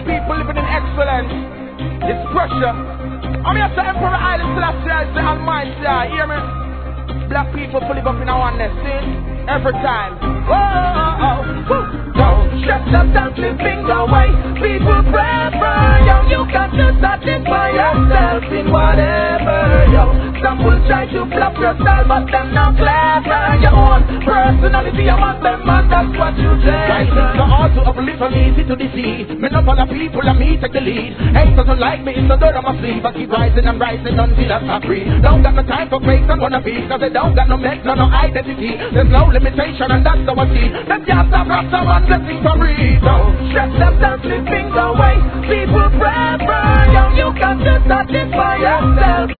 people living in excellence. It's pressure. I'm here to Emperor Island Celestial, the Almighty, hear me? Black people to live up in our oneness, see? Every time. Don't shut up, don't living away. People prefer, yo. You got to satisfy yourself in whatever, yo. Some will try to bluff yourself, but them not clever. Your own personality among them, and that's what you say. So hard to uplift and easy to deceive. Me not all the people and me take the lead. Hate doesn't like me, it's the dirt on my sleeve. I keep rising and rising until I'm not free. Don't got no time for fakes and wannabes, cause they don't got no mess, no identity. There's no limitation and that's how I see. Them can't stop rap someone blessing for real. So shut them down, slipping away. People prefer, yo. You got to satisfy yourself.